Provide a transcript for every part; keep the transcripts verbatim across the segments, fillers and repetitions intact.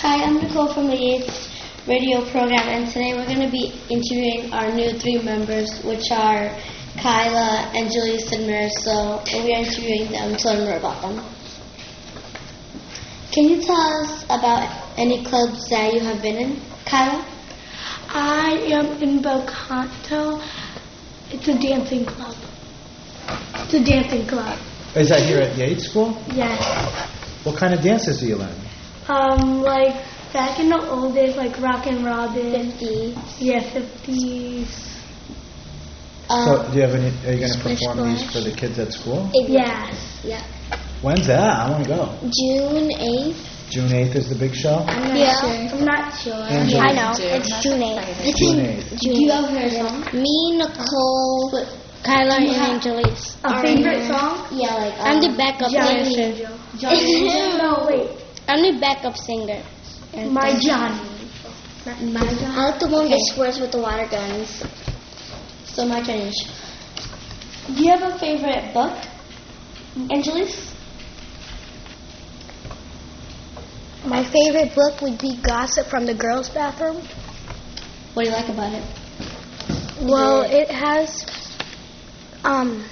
Hi, I'm Nicole from the Yates radio program, and today we're going to be interviewing our new three members, which are Kyla, Angelise, and Marisol, and we are interviewing them to learn more about them. Can you tell us about any clubs that you have been in, Kyla? I am in Belcanto. It's a dancing club. It's a dancing club. Is that here at Yates School? Yes. What kind of dances do you learn? Um, like back in the old days, like rock and robin. fifties. Yeah, fifties. Um, So, do you have any? Are you going to Splish perform these Splash. for the kids at school? Yes. Yeah. When's that? I want to go. June eighth. June eighth is the big show. I'm not Yeah. sure. I'm not sure. Angela. I know. It's June eighth. June eighth. Do you ever hear a song? Me, Nicole, Kyla, and Angelise. A favorite song? Yeah, like um, I'm the backup Johnny dancer. Angel. Johnny Angel? No, wait. I'm the backup singer. My Johnny. My I like the one that squirts with the water guns. So my turn. Do you have a favorite book, Angelise? My favorite book would be Gossip from the Girls' Bathroom. What do you like about it? Well, it has um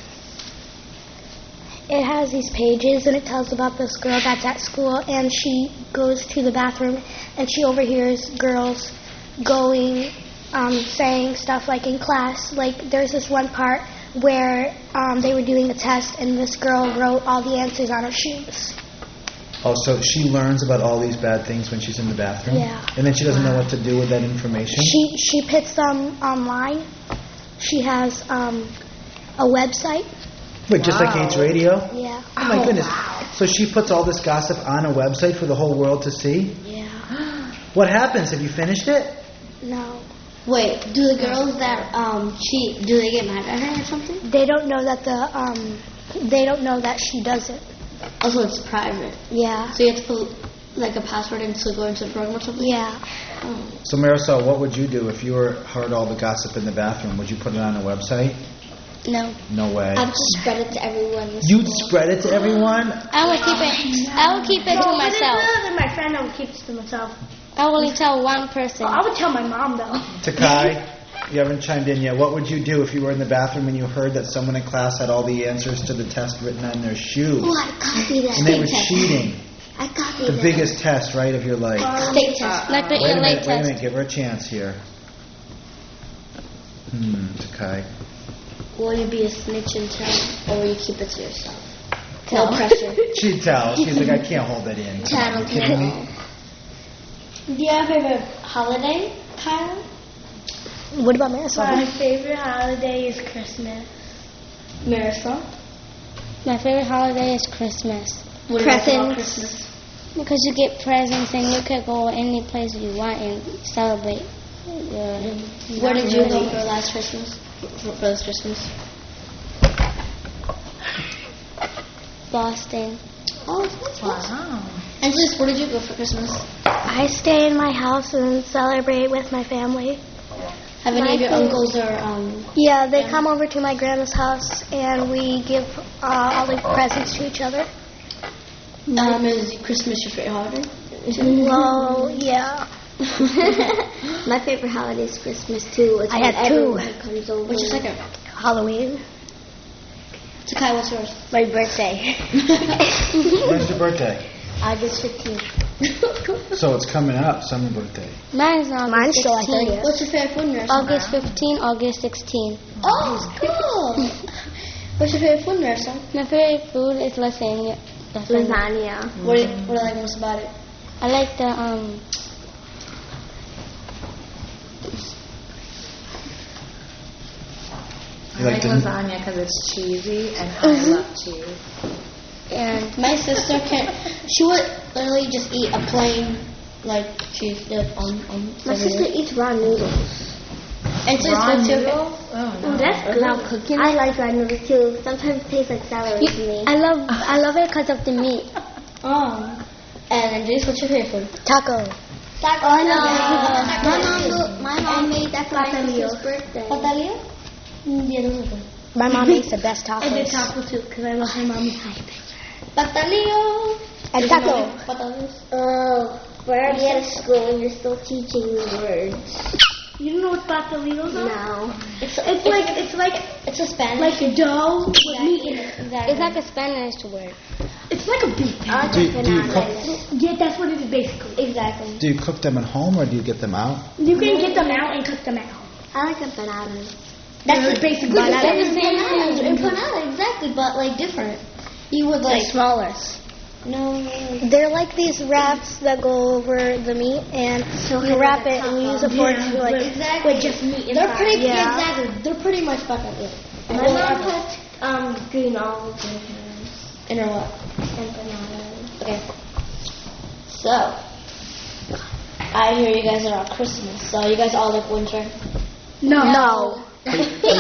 it has these pages and it tells about this girl that's at school and she goes to the bathroom and she overhears girls going um saying stuff like in class. Like there's this one part where um they were doing a test and this girl wrote all the answers on her shoes. Oh, so she learns about all these bad things when she's in the bathroom? Yeah. And then she doesn't know what to do with that information? She she puts them online. She has um, a website. Wait, just like Yates Radio? Yeah. Oh, my goodness. So she puts all this gossip on a website for the whole world to see? Yeah. What happens? Have you finished it? No. Wait, do the girls that um cheat, do they get mad at her or something? They don't know that the um they don't know that she does it. Also, it's private. Yeah. So you have to put like a password in to go into the program or something? Yeah. Oh. So Marisol, what would you do if you were heard all the gossip in the bathroom? Would you put it on a website? No. No way. I would just spread it to everyone. in You'd school. spread it to everyone? I will keep it. I will keep it to Well, when it's myself. other than my friend, I would keep it to myself. I will only tell one person. Oh, I would tell my mom, though. Takai, you haven't chimed in yet. What would you do if you were in the bathroom and you heard that someone in class had all the answers to the test written on their shoe? Oh, I copied that. And they were State test. cheating. I copied The that. biggest test, right, of your life. State test. Like the Wait a L A minute, wait a test. minute. Give her a chance here. Hmm, Takai. Will you be a snitch and tell, or will you keep it to yourself? No pressure. She'd tell. She's like, I can't hold that in. Tattle, Are you kidding me? tattle. Do you have a favorite holiday, Kyla? What about Marisol? My favorite holiday is Christmas. Marisol? My favorite holiday is Christmas. What do you like about Presents. Christmas? Because you get presents and you can go any place you want and celebrate. Your Where did you go for last Christmas? For, for this Christmas? Boston. Oh, that's wow. And just, where did you go for Christmas? I stay in my house and celebrate with my family. Have any My of your favorite- uncles or um? Yeah, they Yeah. come over to my grandma's house and we give uh, all the presents to each other. Um, is Christmas your favorite holiday? Well, yeah. My favorite holiday is Christmas too. It's I when had two. everyone comes over. What's your second? Halloween. Takai, what's yours? My birthday. When's your birthday? August fifteenth. So it's coming up, summer birthday. Mine's August Mine's July sixteenth. thirtieth. What's your favorite food, Marisol? August fifteenth, August sixteenth. Oh, cool. What's your favorite food, Marisol? My favorite food is lasagna. Lasagna. What do you, what do you like most about it? I like the um. You I like like the- lasagna because it's cheesy, and I love cheese. And my sister can, she would literally just eat a plain, like, cheese dip on, on My sister eats raw noodles. And so Raw it's your noodles? Oh, no. That's good. Without cooking I it. like raw noodles too. Sometimes it tastes like celery to me. I love I love it because of the meat. Oh. And Andres, what's your favorite food? Taco. Taco. Oh, no. My mom, do- my mom made that for my Patalillo. sister's birthday. Patalillo? Mm, yeah, those are good. My mom makes the best I did tacos. taco too because I love my mommy's high picture. Patalillo. And taco. Patalillos. Oh. We're already at school and you're still teaching me words. You don't know what pastelitos are? No. It's, it's like it's like It's a Spanish. like a dough with meat in it. Exactly. It's like a Spanish word. It's like a beef. I Do, like do you cook? bananas. Yeah, that's what it is basically. Exactly. Do you cook them at home or do you get them out? You can get them out and cook them at home. I like a banana. That's That's basically Banana. the That's the same same thing. Empanada, exactly, but like different. You would like smaller. no, no. They're like these wraps that go over the meat, and So you like wrap a it and you use a taco. fork Yeah, to like. Exactly. With just meat They're inside. pretty. Yeah. Exactly. They're pretty much fucking good. My mom put um, green olives in hers In or what? and bananas. Okay. So, I hear you guys are on Christmas. So you guys all like winter. No. No. Then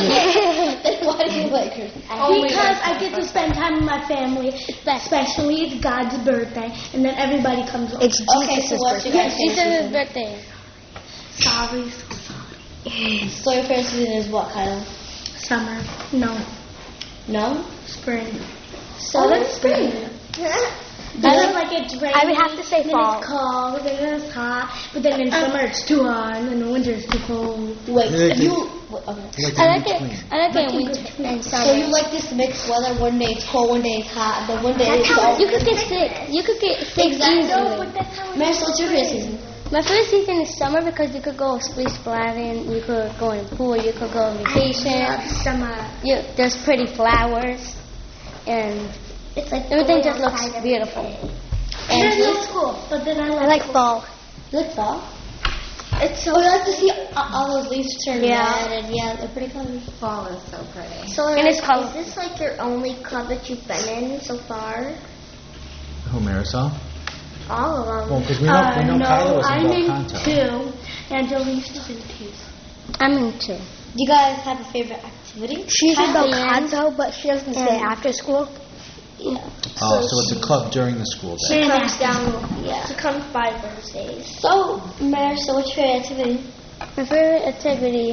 why do you like Christmas? Because I get to spend time with my family, especially it's God's birthday, and then everybody comes over. It's Okay, Jesus' so what's your birthday. guys' favorite season? birthday. Sorry, so sorry. So your favorite season is what, Kyla? Summer. No. No? Spring. So that's spring. Because like it's rainy, I would have to say then fall. it's cold, then it's hot, but then in summer it's too hot, and in winter it's too cold. Wait, Yeah, they- you... wait, Okay. Like I in like it. between. I like it in winter and summer. So you like this mixed weather? One day it's cold, one day it's hot, and then one day it's all... You could get sick. You could get sick Exactly. easily. that's how Man, so what's your favorite season? My favorite season is summer because you could go split splattering, you could go in the pool, you could go on vacation. summer. You, there's pretty flowers, and It's like everything just looks beautiful. And And you that's cool, but then I like, I like fall. like fall? It's so... Oh, you like to see all all those leaves turn Yeah. red, and yeah, they're pretty colorful. Fall is so pretty. So And it's color- is this like your only club that you've been in so far? Who, Marisol? All of them. Well, because we know, uh, we know no, Kyla was I'm in in Belcanto. two, and Jalene's in two. I'm in two. Do you guys have a favorite activity? She's She's in Belcanto, but she doesn't stay after school. Yeah. Oh, so it's a club during the school day. And comes after down. school. Yeah. She comes by Thursdays. So, Mary, so what's your favorite activity? My favorite activity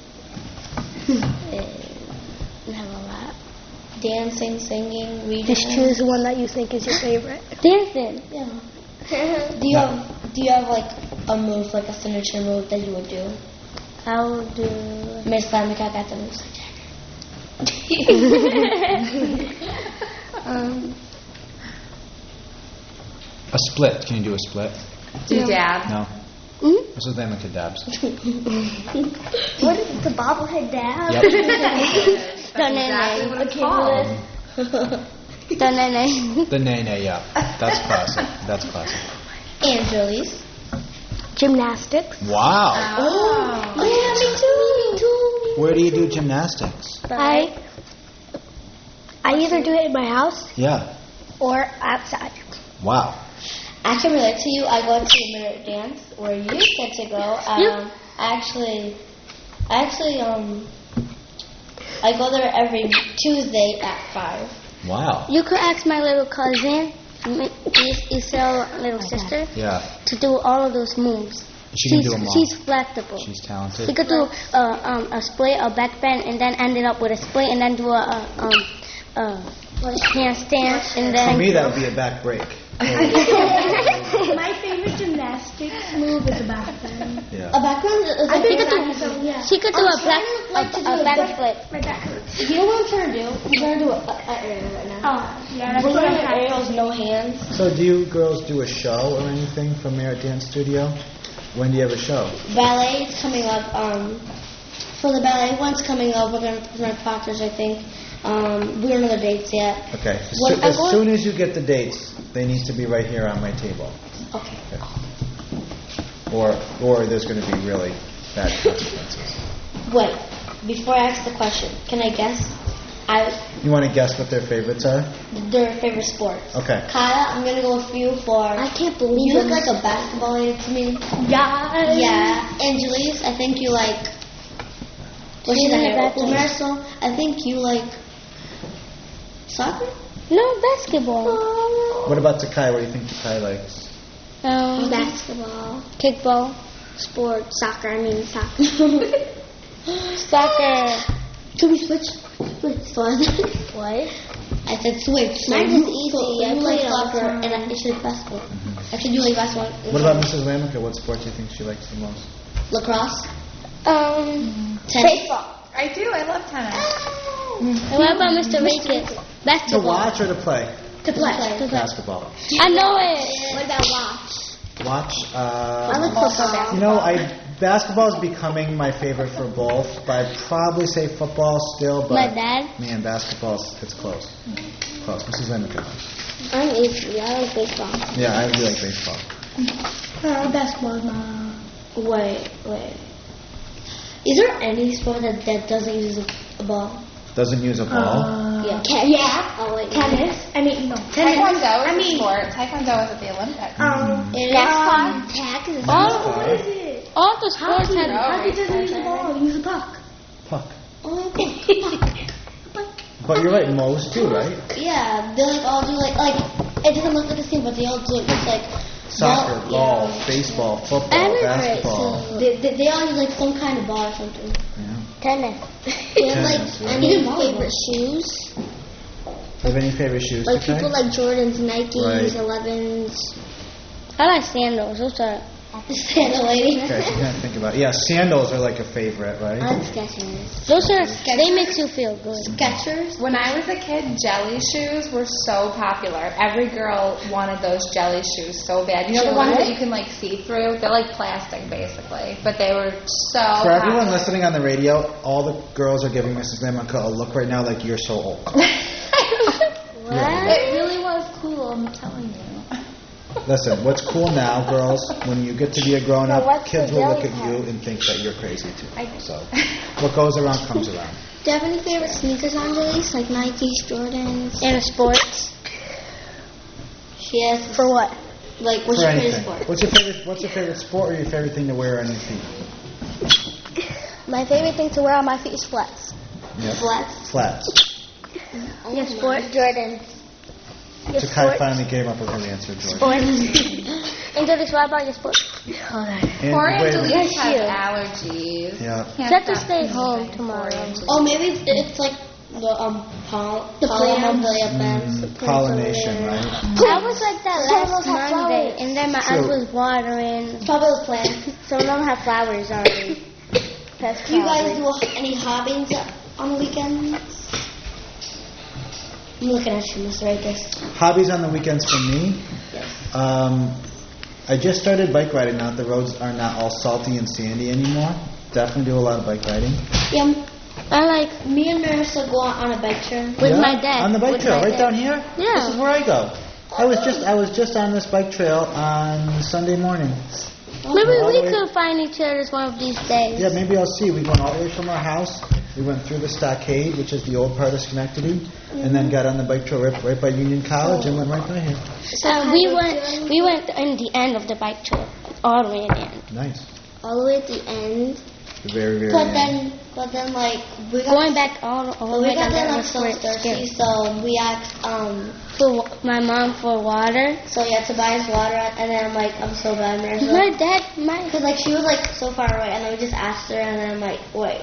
is I have a lot. Dancing, singing, reading. Just choose one that you think is your favorite. Dancing. Yeah. do you have Do you have like a move, like a signature move that you would do? I will do. Miss Lamika got the moves. um, A split. Can you do a split? Do you dab? No. mm? That's what Lamika dabs. What is the bobblehead dab? Yep. That's exactly what it's called. Danene. The nene, yeah. That's classic. That's classic. And Julie's. Gymnastics. Wow. Oh. Yeah, me too. Me too. Where do you do gymnastics? I I either do it in my house Yeah. or outside. Wow. I can relate to you. I go to a merit dance where you get to go. Um, I actually, I actually, um, I go there every Tuesday at five. Wow. You could ask my little cousin, M- Is- Isel, little sister, Yeah. to do all of those moves. She can she's, do them all. she's flexible. She's She talented. could do uh, um, a split, a back bend, and then ended up with a split, and then do a, a, um, a handstand, and For then me, that would be a back break. My favorite gymnastics move is a back bend. A Yeah. background is I a think big it's thing. so, yeah. she could do I'm a back, trying to, like, to a, do a a back good- flip. My back hurts. You know what I'm trying to do? I'm trying to do an aerial right now. Oh, yeah, that's We're what doing I'm having. aerials, no hands. So do you girls do a show or anything for Merit Dance Studio? When do you have a show? Ballet is coming up. Um, for the ballet one's coming up. We're gonna put my proctors, I think. Um, we don't know the dates yet. Okay. As, What- soo- I'm as going- soon as you get the dates, they need to be right here on my table. Okay. Or or there's going to be really bad consequences. Wait. Before I ask the question, can I guess? I You want to guess what their favorites are? their favorite sports. Okay. Kyla, I'm gonna go with you for. I can't believe You look it. like a basketball lady to me. Yeah. Yeah. Angelis, I think you like. Well, she's She's a in the hair. bathroom. Marisol, I think you like soccer. No, basketball. What about Takai? What do you think Takai likes? Um, Basketball. kickball, Sport. Soccer. I mean soccer. soccer. Can we switch? Switch. Fun. What? I said switch. Mine So is you- easy. so I you play like it all the soccer time. and I should basketball. Mm-hmm. Actually, do you like basketball? What about Missus Lamoka? What sport do you think she likes the most? Lacrosse? Um, Tennis? I do. I love tennis. and what about Mister Rakes? To Basketball. watch or to play? To play. To play. Basketball. I know it. What about watch? Watch. Uh, I like football. You know, I basketball is becoming my favorite for both, but I'd probably say football still. But My dad? man, basketball it's close. Close. Missus Lamoka. I'm Avery. I like baseball. Yeah, I really like baseball. Uh, basketball is my. Wait, wait. Is there any sport that, that doesn't use a, a ball? Doesn't use a ball. Uh, Yeah. Ca- yeah. Oh, wait. Tennis. I mean, no. Taekwondo is I a mean, sport. Taekwondo was at the Olympics. um, It is um, tag is All, what is it? all the sports Hockey. have. Hockey doesn't use the ball. Use the puck. Puck. Oh, But you're right, most do, right? yeah, they like all do like like it doesn't look like the same, but they all do it. It's like Soccer, ball, golf, yeah. baseball, football, Right, basketball. so they, they, they all use like some kind of ball or something. Yeah. Tennis. They have like Tennis, yeah. any favorite shoes? Do you have any favorite shoes Like to play? people like Jordans, Nikes, Right. elevens. I like sandals. Those are. Sandal lady. Okay, so you gotta think about it. Yeah, sandals are like a favorite, right? I like Skechers. Those are. They make you feel good. Skechers. When I was a kid, jelly shoes were so popular. Every girl wanted those jelly shoes so bad. You know the ones that you can like see through? They're like plastic basically, but they were so For everyone popular. listening on the radio, all the girls are giving Missus Lamoka a look right now like you're so old. It really was cool, I'm telling you. Listen, what's cool now, girls, when you get to be a grown So up, what's kids the will look jelly at you and think that you're crazy too. I- So, what goes around comes around. Do you have any favorite sneakers on Jaleese? Like Nikes, Jordans? In sports. She has For what? like what's For your favorite anything. sport? What's your favorite? What's your favorite sport or your favorite thing to wear on your feet? My favorite thing to wear on my feet is flats. Yep. Flats. Flats. Oh Your my. sport, Jordan. Your So Kai sport. finally came up with her answer, Jordan. Sports. And Jody, what about your sport? And Poor wait a Angelina minute. has you. allergies. Yeah. Can't She has to stop stay sneezing. home Poor tomorrow. Angelina. Oh, maybe it's, it's like the um pol- The pollen plants. of the plants. Mm, pollination, right? I was like that Some of last them have Monday, flowers. and then my So- eyes was watering. Probably the plants. Some of them have flowers already. That's Do you guys probably. do any hobbies on the weekends? I'm looking at you, Mister Rakes. Hobbies on the weekends for me. Yes. Um, I just started bike riding now. The roads are not all salty and sandy anymore. Definitely do a lot of bike riding. Yeah, I like me and Marissa go on a bike trip. with Yeah, my dad. on the bike with trail, my right dad. down here. Yeah. This is where I go. I was just I was just on this bike trail on Sunday morning. Maybe All we the way- could find each other one of these days. Yeah, maybe I'll see. We went all the way from our house. We went through the stockade, which is the old part of Schenectady, and then got on the bike trail right, right by Union College and went right by here. Uh, we went. We went in the end of the bike trail, all the way in the end. Nice. All the way at the end. Very, very But nice. then, but then like we got Going back all, all But the we way got down there there like was so great, thirsty, scary. so we asked um For wa- my mom for water. so yeah to buy us water, and then I'm like I'm so bad, My Marissa. dad, my Because like she was like so far away, and then we just asked her, and then I'm like, wait,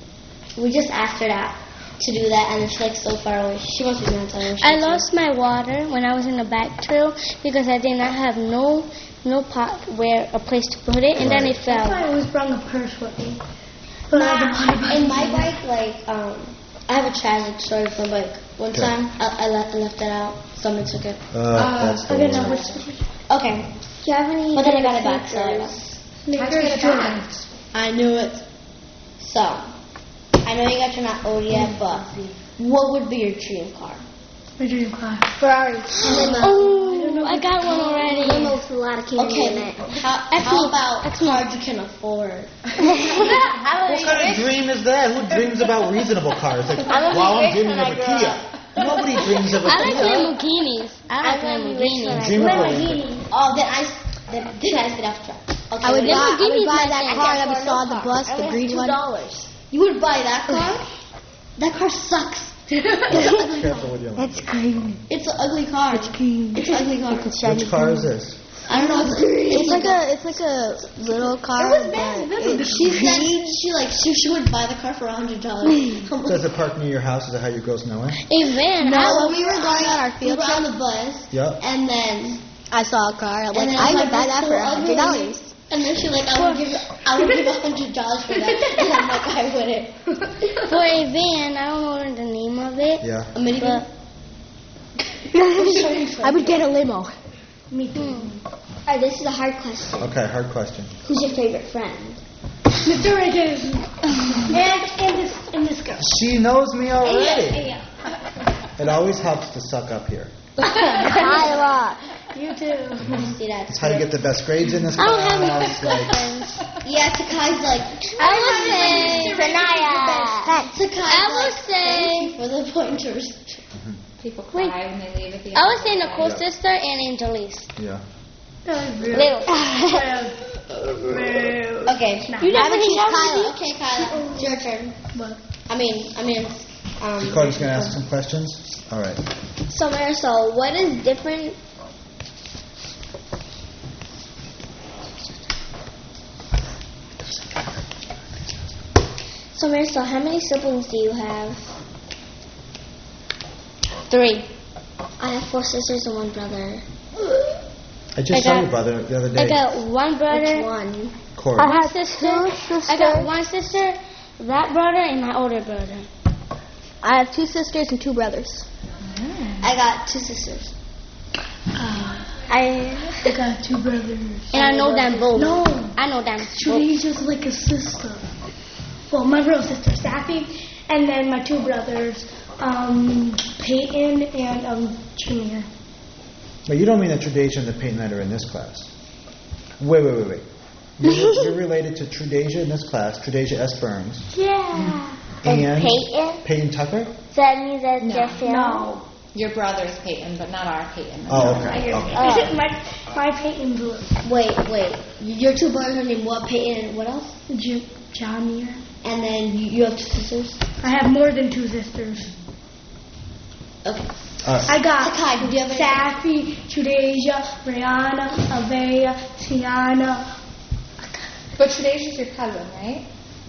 we just asked her that to do that, and then she's like so far away. She must be gonna tell her. I lost my water when I was in the back trail because I did not have no no pot where a place to put it, and then it I fell. always bring a purse with me. But I don't want to buy In it. my bike, like um, I have a tragic story with my bike. One Okay. time, I, I left I left it out. Someone took it. Uh, that's the Okay, now worst. which Okay, Do you have any? but then I got it back. So I How'd you get Snickers, it back? Jordans. I knew it. So, I know you guys are not old yet, but what would be your dream car? My dream car. Ferrari. Oh, I got one already. with a lot of candy in it. How, how about cars you can afford? What kind of dream is that? Who dreams about reasonable cars? Like, wow, I'm dreaming of a Kia. Nobody dreams of a I like Kia. Lamborghinis. I like Lamborghinis. Dream of a Oh, then I, then, then I sit off track. Okay, I would wait. buy- I would buy that that car car that we saw on the bus, the green one. You would buy that car? That car sucks. Careful with your language. That's green. It's an ugly car. It's green. It's an ugly car. Which car is this? I don't know. It's green. It's like a it's like a little car. It was bad. She said she like she, she would buy the car for a hundred dollars. Does it park near your house? Is that how you girls know it? A van. No, I when we were going on our field trip on the bus, Yep. and then I saw a car. I'm like, And then I my would buy that so for a hundred dollars. And then she's like, I would give, I would give a hundred dollars for that. And I'm like, I wouldn't. For a van, I don't know the name of it. Yeah. A minivan. I would get a limo. Me too. Alright, this is a hard question. Okay, hard question. Who's your favorite friend? Mister Riggins. and, and this and this girl. She knows me already. Yeah. It always helps to suck up here. Kyla. You too. See that? It's how you get the best grades in this I don't have class. any Like, friends. Yeah, Takai's like, I would say Takai's I would like, say thank you for the pointers. People cry Wait. when they leave at the end. I would say of the Nicole's day. sister and Angelise. yeah. Little. Okay. You never I would choose choose Kyla. Okay, Kyla, it's your turn. I mean, I mean, um. Dakota's going to ask some questions? All right. So Marisol, what is different? So Marisol, how many siblings do you have? Three. I have four sisters and one brother. I just I saw got- your brother the other I day. got one brother. Which one? Corey. I have sister. I got one sister, that brother, and my older brother. I have two sisters and two brothers. I got two sisters. I I got two brothers. and I know them both. No. I know them both. She's just like a sister. Well, my real sister, Sappy, and then my two brothers, um, Peyton and um, Junior. But you don't mean that Trudesia and the Peyton that are in this class. Wait, wait, wait, wait. You're, you're related to Trudesia in this class, Trudesia S. Burns, Yeah. and Peyton? Peyton Tucker? So that means that's No. your family? No. Your brother's Peyton, but not our Peyton. Oh, okay. okay. my my Peyton's little. Wait, wait. Your two brothers are named what? Peyton and what else? J- Junior. And then you, you have two sisters? I have more than two sisters. Okay. All right. I got Takai, do you have any? Sappy, Trudesia, Brianna, Avea, Tiana. But Trudezia's your cousin, right?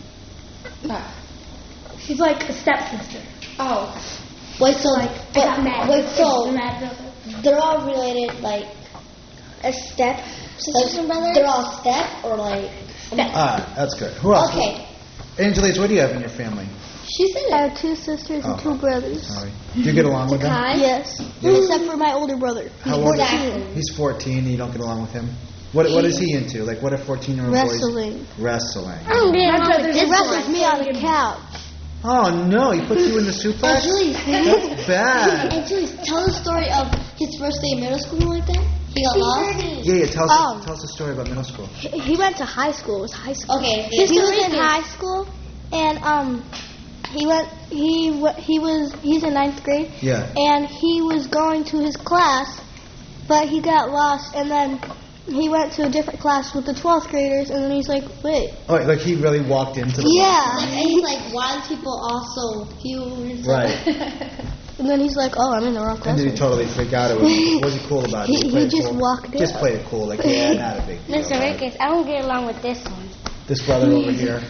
Oh. She's like a stepsister. Oh. Wait, so, Like, I got but, mad. wait, so, mad brother. they're all related, like, A step like, sisters and brothers? they're all step, or like, Ah, that's good. Who else? okay. Angelise, what do you have in your family? She said I it. have two sisters Oh. and two brothers. Sorry. Do you get along with them? Takai? Yes, Yeah. except for my older brother. How old is he? Exactly. He's fourteen. You don't get along with him? What What is he into? Like, what are fourteen-year-old boys? Wrestling. Wrestling. I don't get My along with brother's He this wrestles one. me on the couch. Oh, no. He puts you in the suplex? Angelise, That's bad. Angelise, tell the story of his first day in middle school like that. He got lost. Yeah, yeah. Tell us, Oh. tell us a story about middle school. He, he went to high school. It was high school. Okay. He yeah. was in high school, and um, he went. He wa- he was. He's in ninth grade, Yeah. and he was going to his class, but he got lost, and then he went to a different class with the twelfth graders, and then he's like, wait, Oh, like he really walked into the yeah, Like, and he's like, why do people also huge? Right. and then he's like, oh, I'm in the wrong And class. then he totally forgot it. Was, was he cool about it? He- played he it just cool? walked Just in. played it cool. Like, yeah, not a big deal. Mister right? Ricketts, I don't get along with this one. This brother over here.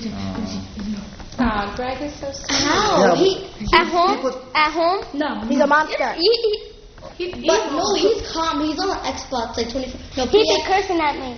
Aw, Greg is so sweet. How? Yeah, he, At home, people- at home, No. He's a monster. he, he, He, but no, he's calm. He's on the Xbox like twenty-four. No, he be P S. cursing at me.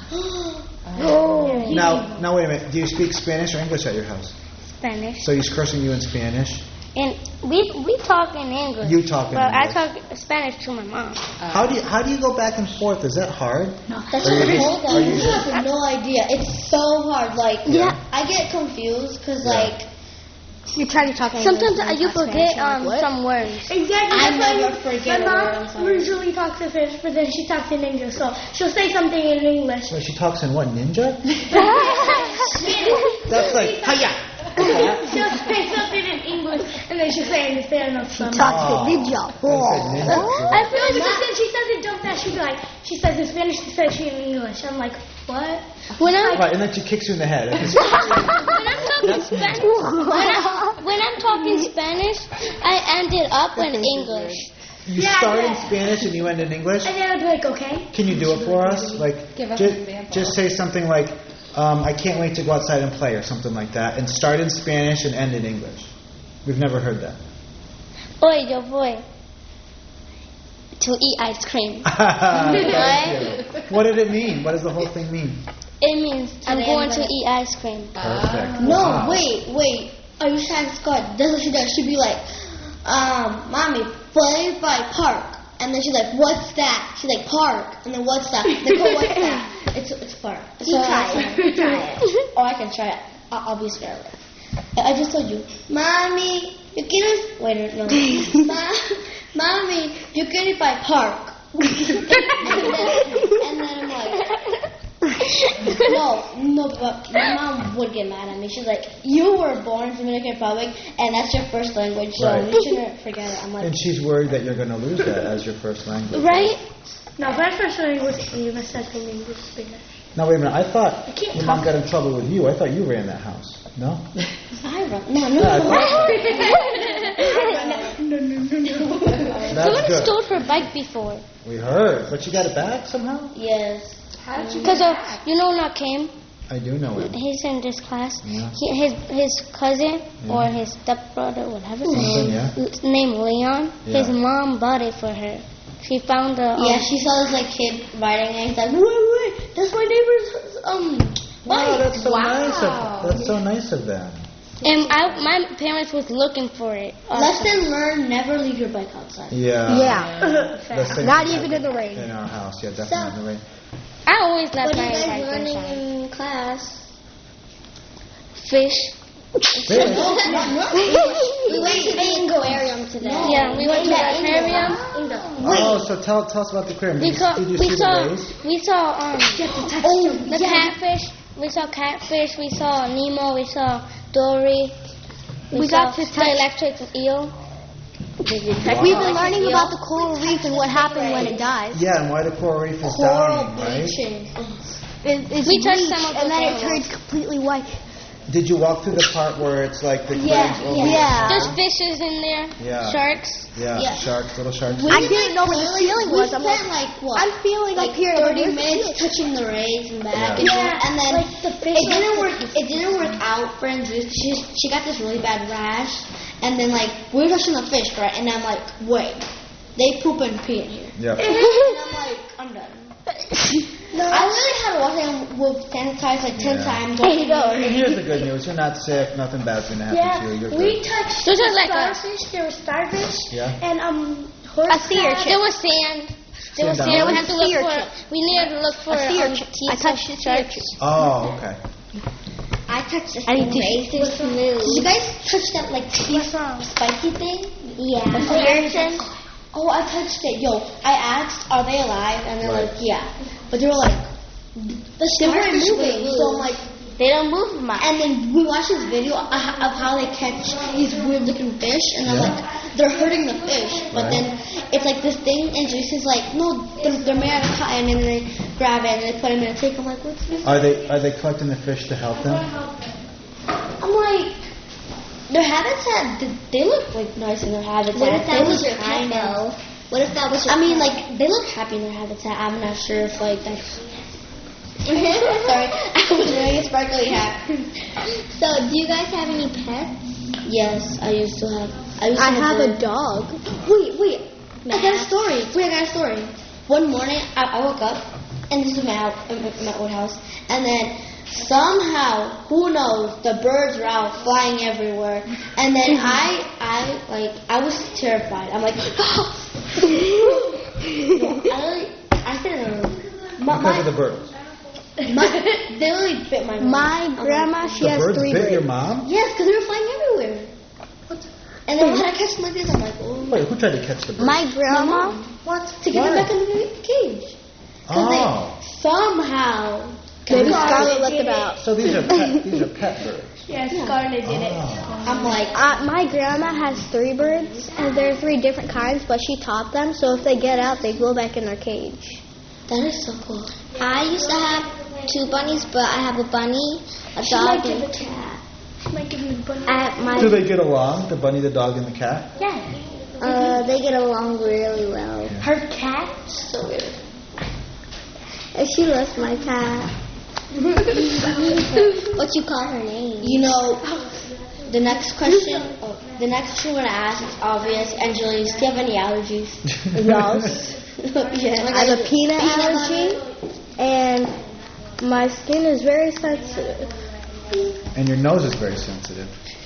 Oh. Now, now wait a minute. Do you speak Spanish or English at your house? Spanish. So he's cursing you in Spanish. And we we talk in English. You talk in but English. I talk Spanish to my mom. How do you how do you go back and forth? Is that hard? That's Are what you I just- told them. are you You just- have no idea. It's so hard. Like, Yeah. I get confused because Yeah. like You're trying to talk English. Sometimes and uh, you talk Spanish, forget you're like, um what? some words. Exactly. I that's why never you- forget a My word, I'm mom sorry. usually talks in Spanish, but then she talks in English. So she'll say something in English. So she talks in what, ninja? That's like, hiya! She'll say something in English, and then she'll say in Spanish. She She talks Oh. to ninja. I said ninja. I feel like because then she says it dumb fast. She'll be like, she says in Spanish, she says she in English. I'm like, what? When I'm Right, and then she kicks you in the head. when I'm talking Spanish, when, I, when I'm talking Spanish, I end it up in English. You Yeah, start in yeah. Spanish and you end in English? And then I'll be like, okay. Can you do it for us? Like, Give us ju- an example. just say something like, um, I can't wait to go outside and play, or something like that, and start in Spanish and end in English. We've never heard that. Oye, yo voy. to eat ice cream. Thank you. What did it mean? What does the whole thing mean? It means I'm Today going I'm to gonna- eat ice cream. Perfect. No, Wow. wait, wait. Ayusha Scott, that's what she does. She'd be like, um, Mommy, play by park. And then she's like, what's that? She's like, park. And then what's that? They go, what's that? It's it's park. You try it. Try it. Oh, I can try it. I'll, I'll be scared. I just told you, Mommy, you can wait, no. Ma, Mommy, you can eat by park. and, then, and then I'm like, no, no, but my mom would get mad at me. She's like, you were born in Dominican Republic, and that's your first language, so Right. you shouldn't forget it. I'm like, And she's worried that you're going to lose that as your first language. right? No, my first language was English, second language was Spanish. Now, wait a minute. I thought I can't your mom talk. got in trouble with you. I thought you ran that house. No? I run. No, no, Yeah, I no. thought No, no, no, no. That's Someone good. stole her bike before. We heard. But you got it back somehow? Yes. How did you Because get uh, back? you know Nakim? I do know him. He's in this class. Yeah. He, his his cousin Yeah. or his stepbrother, whatever his Something, name, yeah. l- named Leon. Yeah. His mom bought it for her. She found a. Um, Yeah, she saw this like kid riding and he's like, wait, wait, that's my neighbor's um Wow, bike. that's so Wow. nice of that's so nice of them. And I, my parents was looking for it. also. Lesson learned: never leave your bike outside. Yeah. Yeah. The same Not thing even in the rain. In our house, yeah, definitely in the rain. I always left What are my you guys bike learning inside. in class? Fish. Fish. We went to the aquarium today. Yeah, we went to the aquarium. Oh, so tell tell us about the aquarium. Did We you, saw did you we see saw the rays? we saw um Oh, the catfish. We saw catfish. We saw Nemo. We saw Dory. We saw got to the touch- electric eel. Wow. We've been learning about the coral reef and what happens when it dies. Yeah, and why the coral reef is coral dying, right? bleaching. It, it's We touched bleached, some of and those then it animals. turns completely white. Did you walk through the part where it's like the Yeah, clams over? yeah. There's fishes in there. Yeah. Sharks. Yeah, Yeah. sharks, little sharks. I didn't know what the feeling was. I'm We like, spent like what? I'm feeling like up here. thirty Where's the minutes fish? touching the rays and back, Yeah. and, Yeah, and then like the fish it didn't like work. It didn't work out for Andrews. She she got this really bad rash, and then like we were touching the fish, right? And I'm like, wait, they poop and pee in here, Yeah. and I'm like, I'm done. I literally had to wash them with sanitize like ten Yeah. times. There you go. I mean, here's the good news. You're not sick. Nothing bad's going to happen Yeah, to you. You're we good. touched Those are like a- starfish. There were starfish. Yeah. And um, A sea horse urchin. There was sand. There was Sand sand. We dollars? had to look Sea for. urchin. We needed to look for A sea um, urchin. teeth I touched of a sea sharks. urchin. Oh, okay. I touched the I need stingrays. They're smooth. Did you guys touch that like What's wrong? spiky thing? Yeah. The sea urchin? Oh, I touched it. Yo, I asked, are they alive? And they're Right. like, yeah. But they were like, the they weren't moving. So I'm like, They don't move much. and then we watched this video of of how they catch these weird looking fish, and they're Yeah. like, they're hurting the fish. But Right. then it's like this thing, and Jason's like, no, they're, they're made out of cotton, and then they grab it and they put them in a tank. I'm like, what's this? Are they are they collecting the fish to help them? I'm like, their habitat, th- they look like nice in their habitat. What if that They was look your pet, kind of- though? What if that was your I mean, pet? like, they look happy in their habitat. I'm not sure if, like, that's... Sorry, I was wearing a sparkly hat. So, do you guys have any pets? Yes, I used to have... I, used to I have bird. a dog. Wait, wait. I got a story. Wait, I got a story. One morning, I, I woke up, and this is my, out- uh, my my old house, and then somehow, who knows, the birds were out flying everywhere, and then I, I, like, I was terrified. I'm like, I literally, I said, uh, my, Because of my, the birds. my, they literally bit my mom. My I'm like, grandma, she The has birds three bit birds. your mom? yes, because they were flying everywhere. And then when I catch them like this, I'm like, oh, Wait, who tried to catch the birds? My grandma, what? To get Why? them back in the cage. Because Oh. they somehow maybe got Scarlett it. let them out. So these are pet, these are pet birds. Yeah, Scarlett did it. Oh. I'm like, Uh, my grandma has three birds, and there are three different kinds, but she taught them, so if they get out, they go back in their cage. that is so cool. I used to have two bunnies, but I have a bunny, a She might dog, give and it to her. She might give me a bunny. I have my. Do they get along, the bunny, the dog, and the cat? Yeah. Uh, they get along really well. Her cat? So weird. And she loves my cat. What you call her name? You know, the next question. Oh, the next question we're gonna ask is obvious. Angelis, do you have any allergies? Yes. Yeah. I have a peanut allergy, and my skin is very sensitive. And your nose is very sensitive.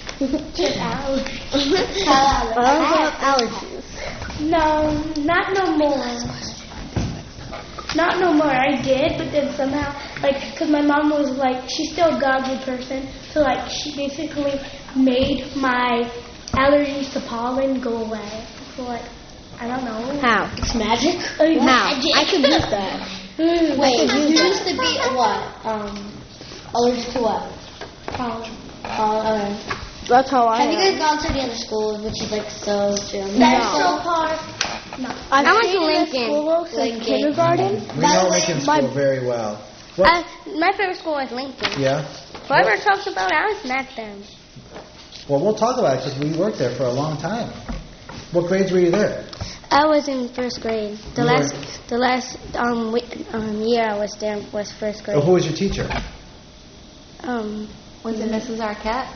I don't have allergies. No, not no more. Not no more. I did, but then somehow, like, because my mom was like, she's still a godly person, so like, she basically made my allergies to pollen go away. So like, I don't know. How? It's magic. How? I can use that. Mm, wait, you used to be what? Um, allergic to what? Pollen. Uh, That's how I have you am. guys gone to the other schools, which is like so chill? Central Park. No. I I went to Lincoln. School since Lincoln. kindergarten. We By know the way, Lincoln my- School very well. What? I, my favorite school was Lincoln. Yeah? Whoever talks about it, I would smack them. Well, we'll talk about it because we worked there for a long time. What grades were you there? I was in first grade. The You last, were- the last um, wi- um year I was there was first grade. Oh, who was your teacher? Um, Was it Missus Arquette?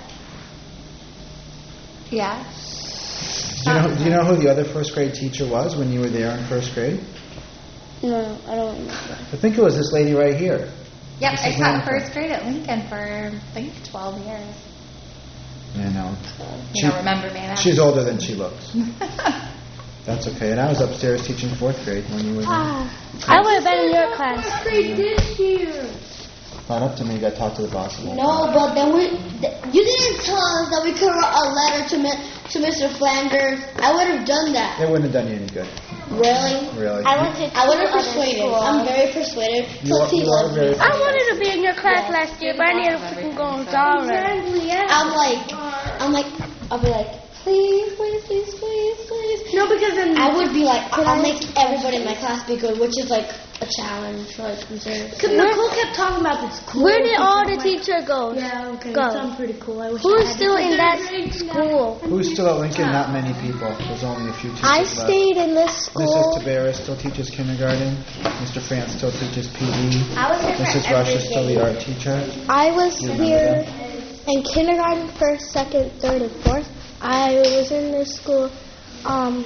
Yeah. Do you know, do you know who the other first grade teacher was when you were there in first grade? no, I don't remember. I think it was this lady right here. Yep, This I is taught Lincoln. first grade at Lincoln for, I think, twelve years. You know. You don't remember me now. She's older than she looks. That's okay. And I was upstairs teaching fourth grade when you were there. Ah, I would have been in your class. Grade this year. Not up to me. Got talked to the boss. about No, but then we, th- you didn't tell us that we could write a letter to Mi- to Mister Flanders. I would have done that. that. It wouldn't have done you any good. Really? Really. I went to I would have two other persuaded. schools. I'm very persuaded. You are- Till T you are loves very- me. I wanted to be in your class last year, but I needed to freaking go Gonzalez. Exactly, yeah. I'm like, I'm like, I'll be like, please, please, please, please, please. No, because then I would be like, I'll make everybody in my class be good, which is like a challenge. Like, I'm serious. Because Nicole kept talking about this cool. Where did all the teachers? teachers go? Yeah, okay. Go. That sounds pretty cool. I wish I Who's had still it. in that Third grade, school? Who's still at Lincoln? Not many people. There's only a few teachers I left. stayed in this Missus school. Taveras still teaches kindergarten. Mister France still teaches P E. I was here for Missus Rush is still the everything. art teacher. I was You remember here in kindergarten, first, second, third, and fourth. I was in this school um,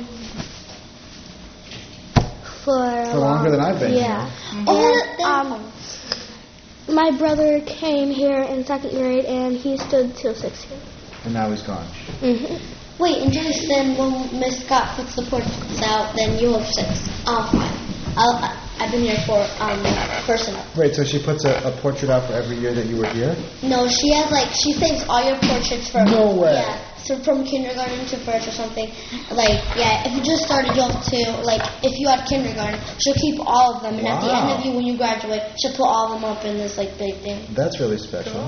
for a For longer than I've been yeah. here. Oh, And, um, my brother came here in second grade, and he stood till sixth grade. And now he's gone. Mm-hmm. Wait, and just then when Miss Scott puts the portraits out, then you have six. Oh, fine. I'll, I- I've been here for um first and up. Wait, so she puts a, a portrait out for every year that you were here? No, she has like she saves all your portraits from No way. Yeah, so from kindergarten to first or something. Like yeah, if you just started, you have to like if you had kindergarten, she'll keep all of them, and at the end Wow. of you when you graduate, she'll put all of them up in this like big thing. That's really special.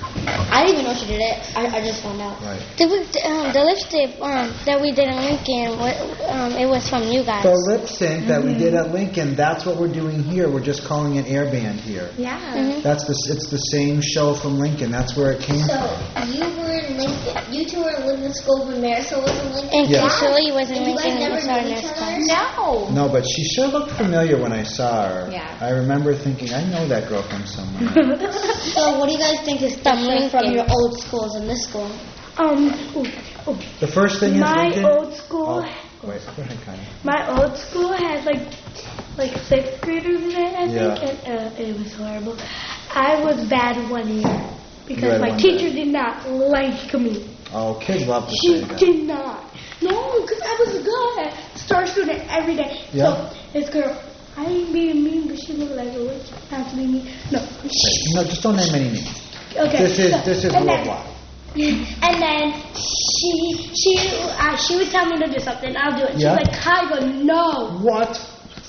I didn't even know she did it. I, I just found out. Right. The, um, the lipstick um, that we did in Lincoln, what, um, it was from you guys. The lip sync that we did at Lincoln, that's what we're doing here. We're just calling it Air Band here. Yeah. Mhm. That's the, it's the same show from Lincoln. That's where it came So from. you were in Lincoln. You two were in Lincoln School when Marisol was in Lincoln. And Yeah. Shirley was in And you guys Lincoln never with our knew next each class. other? No. No, but she sure looked familiar when I saw her. Yeah. I remember thinking, I know that girl from somewhere. So what do you guys think is From different from Lincoln. your old schools and this school? Um. Oh, oh. The first thing is My Lincoln. old school. Oh, wait, go ahead, Connie. My old school had like like sixth graders in it, I Yeah. think, and uh, it was horrible. I was bad one year You because had my one teacher bad. did not like me. Oh, kids love to She say that. did not. No, because I was good. Star student every day. Yeah. So this girl, I ain't being mean, but she looked like a witch. Not to be mean. No. No, just don't name any names. Okay. This is so- this is and then- worldwide. And then she she uh, she would tell me to do something. I'll do it. She's Yeah. like, Kyla, no. What?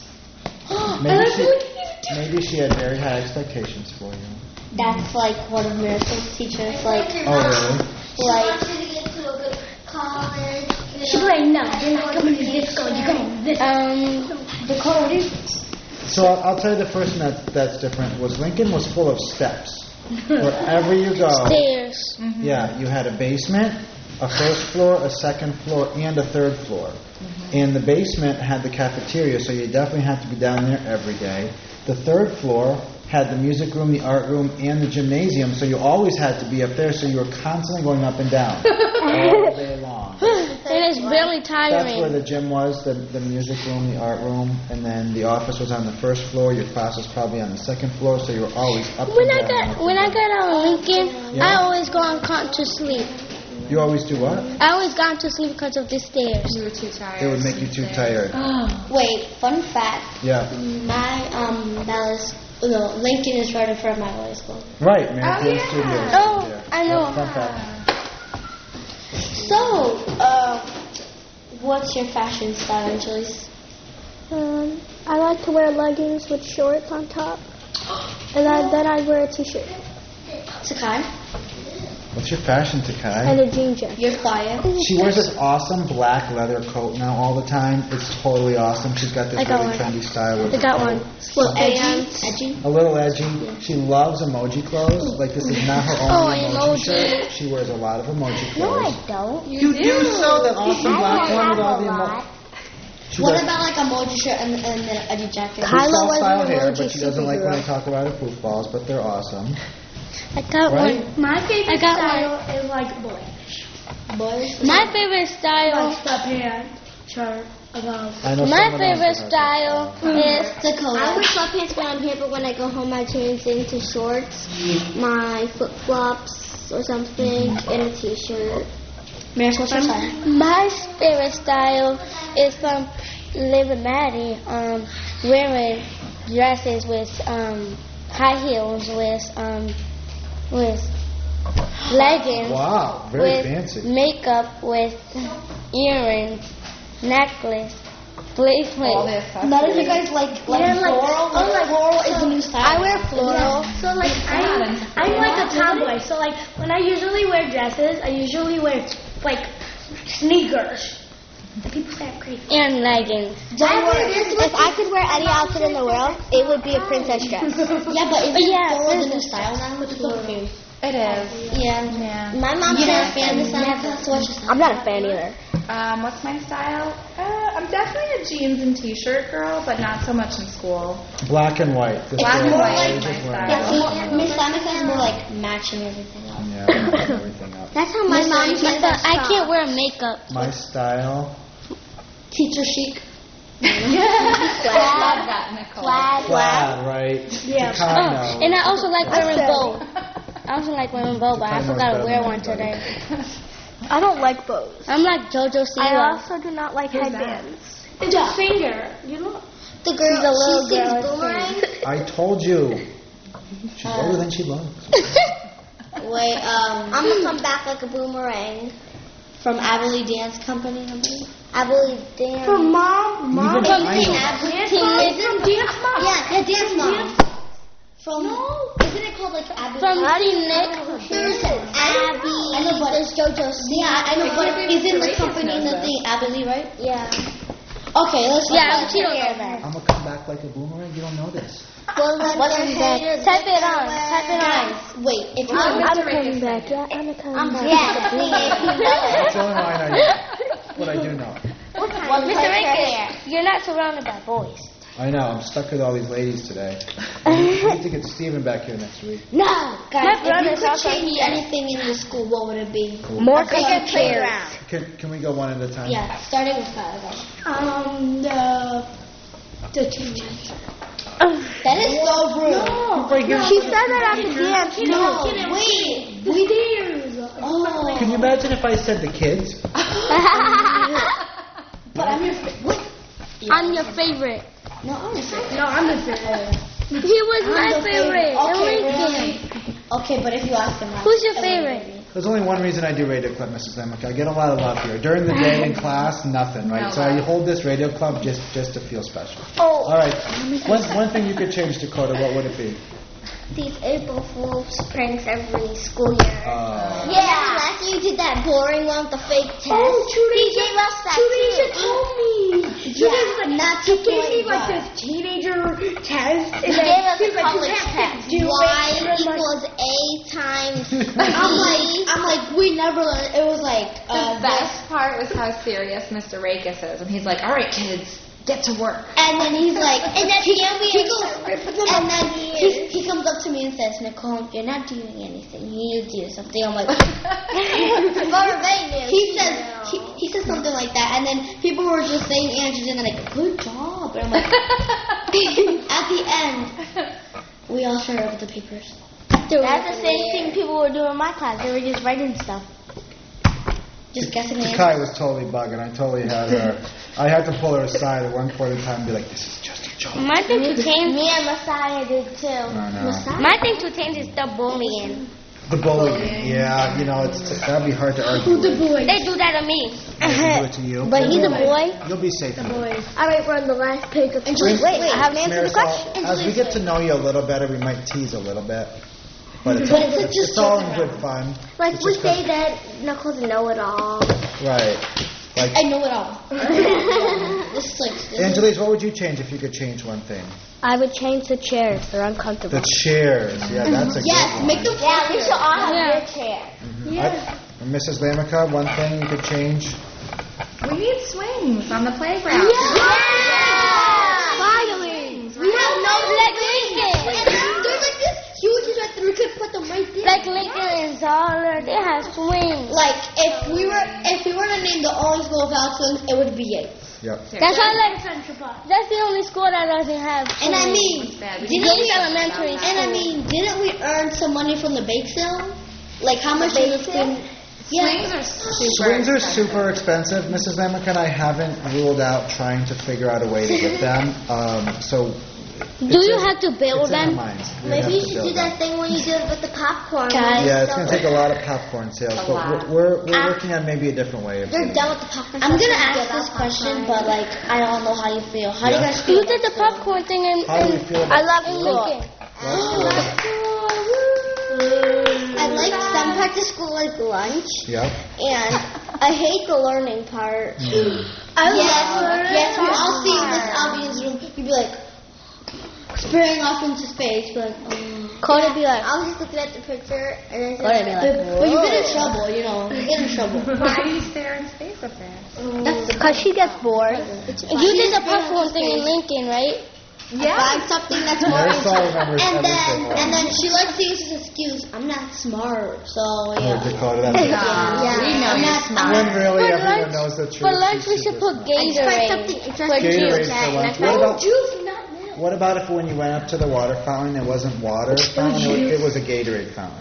and Maybe I she, wouldn't even do maybe she had very high expectations for you. That's like one of Marisol's teachers. Like, Oh, really? like to get to a good college. She's like, no, you're not coming to this school. You're coming to this. Um, Dakota, what is So I'll, I'll tell you the first thing that, that's different was Lincoln was full of steps. Wherever you go, stairs. yeah, you had a basement, a first floor, a second floor, and a third floor. And the basement had the cafeteria, so you definitely had to be down there every day. The third floor had the music room, the art room, and the gymnasium, so you always had to be up there, so you were constantly going up and down all day long. really tiring. That's where the gym was, the, the music room, the art room, and then the office was on the first floor. Your class was probably on the second floor, so you were always up When and I down. got when I got out of Lincoln, Yeah. I always go unconscious sleep. You always do what? I always got to sleep because of the stairs. You were too tired. It would make you too tired. Wait, fun fact. Yeah. My um Dallas, no, Lincoln is right in front of my high school. Right, Marathon Studios. Oh, Yeah. I know. Fun fact. So, uh, what's your fashion style, Angelis? Um, I like to wear leggings with shorts on top, and I, then I wear a t-shirt Sakai? What's your fashion, and Takai? a jean jacket. Your flyer? She wears this awesome black leather coat now all the time. It's totally awesome. She's got this I got really one. trendy style. With I the got coat. one. Well, edgy? Pants. Edgy? A little edgy. She loves emoji clothes. Like, this is not her only Oh, emoji, emoji. shirt. She wears a lot of emoji No, clothes. I don't. You do so that awesome I black don't one with have all a the lot. emojis. She What does about like a moji shirt and, and then an edgy jacket? Kyla freestyle was style an hair, emoji but she doesn't like when I superhero. talk about her footballs, but they're awesome. I got Right? one. My favorite I got style is like boyish. Boys? My favorite style. Like sweatpants, shirt, above. I know My someone else favorite that has style is Dakota. I wear sweatpants when I'm here, but when I go home, I change into shorts, my flip flops or something, and a t-shirt. Maris, what's your style? my favorite style is from Liv and Maddie, um, wearing dresses with um, high heels with um, with leggings, Wow, very with fancy. makeup, with earrings, necklace, All the bracelet. accessories. None of you guys like, like Yeah, like- floral? oh, like- floral is the new style. I wear floral. So like I'm, I'm like a tomboy. So like when I usually wear dresses, I usually wear like sneakers. And people say I'm crazy. And leggings. If I could wear any outfit in the world, it would be a princess dress. Yeah, but isn't Yeah, floral the new princess style now? It's so confused. It is. Yeah. Yeah. My mom You're said not a fan of this style? So what's your style? I'm not a fan either. Um, what's my style? Uh, I'm definitely a jeans and t-shirt girl, but not so much in school. Black and white. This Black girl and always white is is my wearing style. black and Miss white. Lamika is more like matching everything up. Yeah, matching everything up. that's how my mom But said I can't wear makeup. My style, Teacher chic. Love that, Nicole. plaid, right? Yeah. Takai, Oh, no. and I also like wearing said- bow. I also like wearing bow, but I Takai knows forgot to better wear than one anybody. today. I don't like bows. I'm like JoJo I Siwa. also do not like Who's that? headbands. It's a finger. You know. the girl. She's a little she sings girl, boomerang. I told you. She's older than she looks. Wait, um, I'm gonna come back like a boomerang. from Abilene Dance Company, company? I believe damn. From mom, mom. Even From I Teen know. Ab- Dance Teen mom? Liz- From dance mom. Yeah, yeah, Dance Mom. From, isn't it called like Abilene? From Teen Nick. There's Abby. I know, but There's JoJo. yeah, I know, but isn't the Racist company knows the that. thing Abilene, right? Yeah. Okay, let's talk Yeah, about she it. don't know that. I'm gonna come back like a boomerang. You don't know this. Well, then What's their in that? haters Type get it on. their Type it on. Guys, wait, if you I'm, Mister I'm coming Rickerson. back. Yeah, I'm coming I'm back. yeah, please. That's the only line I know. What I do know. Well, Mister Ricker, you're not surrounded by boys. I know. I'm stuck with all these ladies today. We need, we need to get Steven back here next week. No, My guys, if you brother's could also change here. anything in the school, what would it be? More Okay, bigger chairs. playground. Can, can we go one at a time? Yeah, starting with Kyle. Um, the the teachers. That is so rude. She said that at the dance. No, Kidding, wait. The stairs. Oh, Can you imagine if I said the kids? but I'm your fa- what? I'm your favorite. No, I'm your favorite. No, I'm the favorite. He was my I'm the favorite. Okay, Lincoln. really? Okay, but if you ask him, I'll- Who's your I wouldn't favorite? There's only one reason I do radio club, Missus Lemmick. I get a lot of love here. During the day in class, nothing, right? No so I love. hold this radio club just, just to feel special. Oh. All right. One, one thing you could change, Dakota, what would it be? These April Fool's pranks every school year. Uh, Yeah. Last year you did that boring one with the fake test. Oh, two He days. gave us that Two days too. you told me. Two Yeah, days like not he to gave me play like what? this teenager test. And He then gave us he a was like, you college have test. to do Y it. And I'm like, equals A times. I'm like, I'm like, we never learned. It was like, The uh, best part was how serious Mister Rakes is. And he's like, all right, kids, Get to work. And then he's like, and then he, he goes, the and then he, he comes up to me and says, Nicole, you're not doing anything. You need to do something. I'm like, he says, he, he says something like that, and then people were just saying answers, and they're like, good job. And I'm like, at the end, we all share over the papers. That's the same thing people were doing in my class. They were just writing stuff. Just guessing the Kai answers. was totally bugging. I totally had her. I had to pull her aside at one point in time and be like, this is just a joke. My thing to change. Me and Messiah did too. I know. My thing to change is the bullying. The bullying. Yeah, you know, it's that'd be hard to argue with. They do that to me. They do it to you. But he's a boy. You'll be safe. The boys. All right, we're on the last page of Wait, wait, I haven't answered the question. As we get to know you a little better, we might tease a little bit. But it's, But all, it's it's, just it's all in joking good fun. Like It's we just say good- that Knuckles know-it-all. Right. Like, I know it all. This is like, this is- Angelise, what would you change if you could change one thing? I would change the chairs. They're uncomfortable. The chairs. Yeah, that's a yes, good one. make them Yeah, we should all have Yeah. your chair. I, Missus Lamica, one thing you could change? We need swings on the playground. Finally. We have no Like Lincoln. And there's like this huge right there. We could put them right there. Like Lincoln and Zoller, they have swings. Like if we were if we were to name the only school without swings, it would be Yates. Yep. That's why like that's the only school that doesn't have swings. And I mean, Bad. We didn't Yates we, Elementary and I School. mean, didn't we earn some money from the bake sale? Like how much is the school? Swings are super Swings are expensive. super expensive. Missus Lamica and I haven't ruled out trying to figure out a way to get them. Um, so Do you have to build it's in our them? minds. We Maybe have you to should build do them. that thing when you did it with the popcorn. Guys. Yeah, it's going to take a lot of popcorn sales, A but lot. we're we're, we're working on maybe a different way of They're doing done it. with the popcorn. I'm so gonna it's ask good this about question, popcorn. but like I don't know how you feel. How do you Yeah. guys feel? You did the popcorn thing in, How do you in feel about I love school? Lincoln. I like some parts of school like lunch, Yep. and I hate the learning part. Mm. I yes, yes, we all see in Miss Albion's room. You'd be like spraying off into space, but um, Coda be like, I was just looking at the picture and I Coda be said, like, but you get in trouble, you know. You get in trouble. Why do you stare in space up there? That's because she gets bored. you did the popcorn thing in Lincoln, right? Find something that's more Marisol interesting. remembers And then, everything. and then she likes to use this excuse, I'm not smart, so Oh, yeah. Dakota, that's it. Yeah, we know I'm you're not smart. When really For everyone lunch- knows the truth. For lunch, she's we should super put smart. I just find Gatorade. something For interesting. Gatorade juice. for lunch. And I What about, Juice, not milk. what about if when you went up to the water fountain, it wasn't water fountain, it was, it was a Gatorade fountain?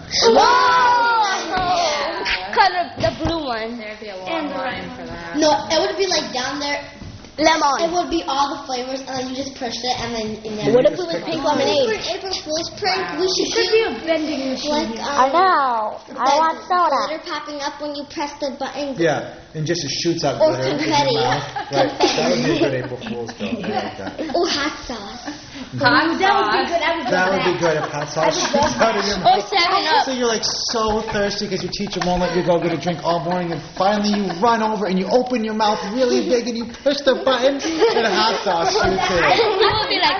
Whoa! Color the blue one. There'd be a long line for that. No, it would be like down there. It Lemon. would be all the flavors, and then you just push it, and then and then. What if we was pink For lemonade? an April Fool's prank, we should Should do be a vending machine. like I um, know. I like want soda. glitter popping up when you press the button. Yeah, and just it shoots out Or glitter in confetti. your mouth. Right, that would be a good April Fool's joke. I like that. Or hot sauce. Hot That would be sauce. good. I would That love would be that. good if hot sauce shoots out of your Or mouth. seven up. So you're like so thirsty because your teacher won't let you go get a drink all morning, and finally you run over and you open your mouth really big and you push the button and hot sauce shoots in. You would be like,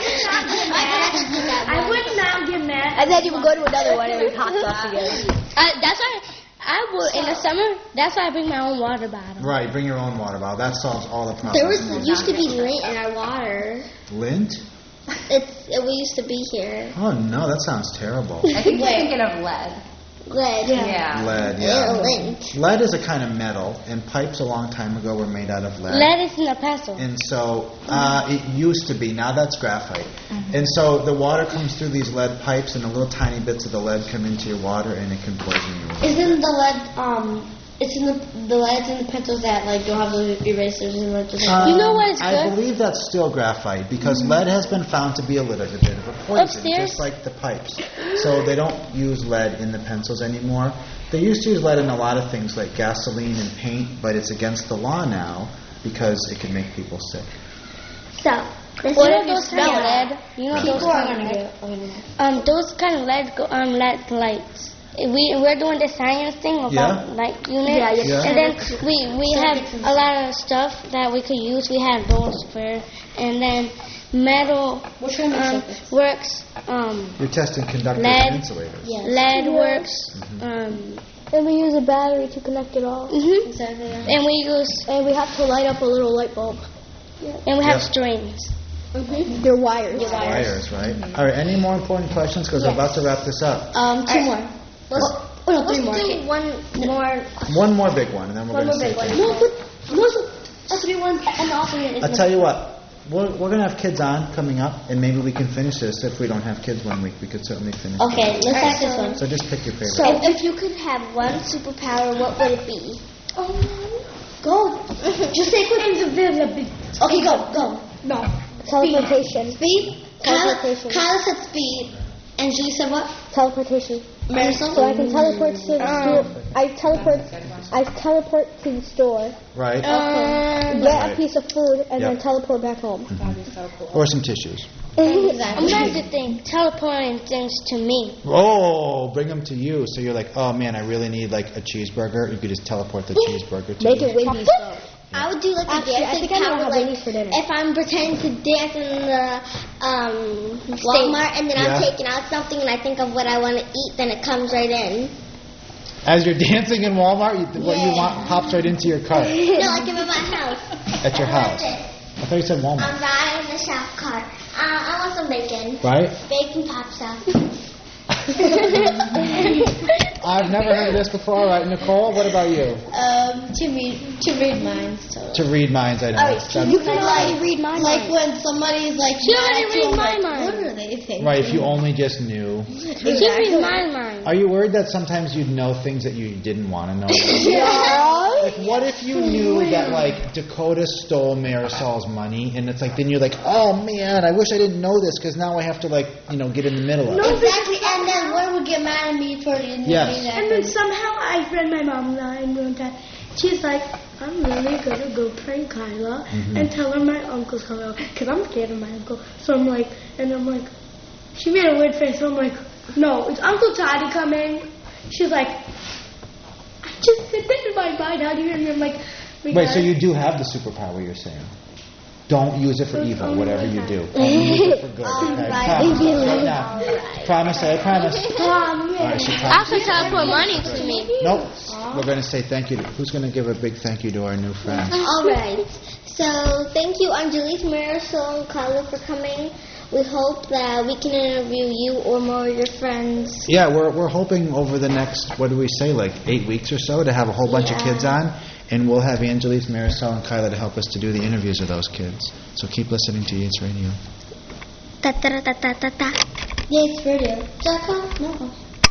I would not get mad. And then you would go to another one and we hot sauce again. uh, that's why I would in the summer. That's why I bring my own water bottle. Right, bring your own water bottle. That solves all the problems. There was used to be lint in our water. Lint? It's it we used to be here. Oh no, that sounds terrible. I think you're thinking of lead. Lead. Yeah. Lead, Ew, yeah. lint. Lead is a kind of metal, and pipes a long time ago were made out of lead. Lead is in the pencil. And so uh, it used to be. Now that's graphite. And so the water comes through these lead pipes, and the little tiny bits of the lead come into your water, and it can poison you. Isn't the lead um? It's in the the lead's in the pencils that like don't have the erasers and like just like You know what is I good? believe that's still graphite because lead has been found to be a little bit of a poison, Upstairs? just like the pipes. So they don't use lead in the pencils anymore. They used to use lead in a lot of things like gasoline and paint, but it's against the law now because it can make people sick. So, what if those kind of lead? You know those kind of lead? Um, those kind of lead go um lead lights. We we're doing the science thing about Yeah. light units, Yeah, yeah. and then we we have a lot of stuff that we could use. We have those for, and then metal What kind of um, circuits? works. Um, You're testing conductors Lead. and insulators. Yes. lead works. Um, And we use a battery to connect it all. mhm. Exactly. And we use And we have to light up a little light bulb. And we have Yep. strings. Mm-hmm. They're wires. Your wires. Wires, right? All right, any more important questions? Because we're about to wrap this up. Um, two more. Let's, Oh, oh, no, three more. let's do one more. One more big one, and then we're One going more to say big one. thank you. No, but no, so, uh, three ones, and also I'll tell you what, we're, we're going to have kids on coming up, and maybe we can finish this. If we don't have kids one week, we could certainly finish Okay, it. let's ask this one. So just pick your favorite. So, if you could have one superpower, what would it be? Um, go. Just say quick. Invisibility. Okay, go, go. No. Teleportation. Speed. Kyla, Teleportation. Kyla said speed. And Julie said what? Teleportation. Marisol? So I can teleport to the store. I teleport. I teleport to the store. Right? Um, Get a piece of food and then Yep. teleport back home. That'd be so cool. Or some tissues. I'm trying to think. Teleporting things to me. Oh, bring them to you. So you're like, oh man, I really need like a cheeseburger. You could just teleport the cheeseburger to Make you. it windy stuff. I would do like a Actually, I dancing think I know power, how like Wendy's for dinner. if I'm pretending to dance in the um, Walmart and then Yeah. I'm taking out something and I think of what I want to eat, then it comes right in. As you're dancing in Walmart, you, what you Yeah. want pops right into your cart No, like if I'm at my house. at your I want house. this. I thought you said Walmart. I'm riding the shop cart. Uh, I want some bacon. Right? Bacon pops out. I've never heard of this before. Right, Nicole? What about you? Um, to read to read minds. So. To read minds, I know. Alright, That's- you can already like read my like mind. when somebody's like She mad already at read you, I'm my like, mind. What are they thinking? right, if you only just knew. She reads my mind. Are you worried that sometimes you'd know things that you didn't want to know? Like, what if you knew that, like, Dakota stole Marisol's money, and it's like, then you're like, oh, man, I wish I didn't know this, because now I have to, like, you know, get in the middle of it. Exactly, and then Lauren would get mad at me for the Yes. And then somehow I read my mom line one time. She's like, I'm really gonna go prank Kyla Mhm. and tell her my uncle's coming out because I'm scared of my uncle. So I'm like, and I'm like, she made a weird face. So I'm like, no, is Uncle Toddy coming? She's like, I just said that in my mind. How do you? And I'm like, Wait, because- so you do have the superpower, you're saying? Don't use it for It's evil, only whatever one you time. do. Only use it for good, okay? Alright. Promise, right now. Promise, say I promise. Mom, All yeah. right, she I promised. could teleport money to me. Nope. We're going to say thank you. To, who's going to give a big thank you to our new friends? All right. So thank you, Angelis, Marisol, and Kyla for coming. We hope that we can interview you or more of your friends. Yeah, we're we're hoping over the next, what do we say, like eight weeks or so, to have a whole bunch of Yeah. kids on, and we'll have Angelis, Marisol, and Kyla to help us to do the interviews of those kids. So keep listening to Yates Radio. Ta ta ta ta ta ta. Yates Radio dot com. No.